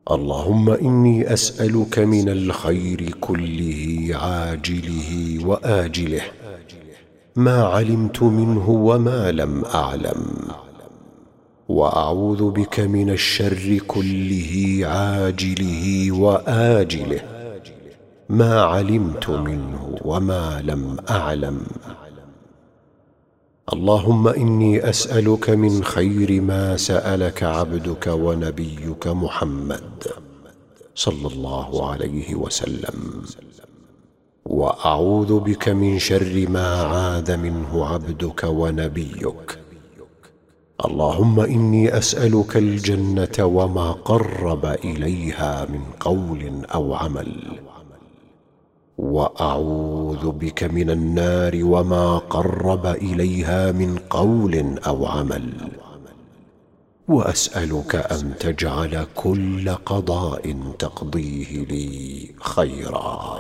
اللهم إني أسألك من الخير كله عاجله وآجله ما علمت منه وما لم أعلم، وأعوذ بك من الشر كله عاجله وآجله ما علمت منه وما لم أعلم. اللهم إني أسألك من خير ما سألك عبدك ونبيك محمد صلى الله عليه وسلم، وأعوذ بك من شر ما عاذ منه عبدك ونبيك. اللهم إني أسألك الجنة وما قرب إليها من قول أو عمل، وأعوذ بك من النار وما قرب إليها من قول أو عمل، وأسألك أن تجعل كل قضاء تقضيه لي خيرا.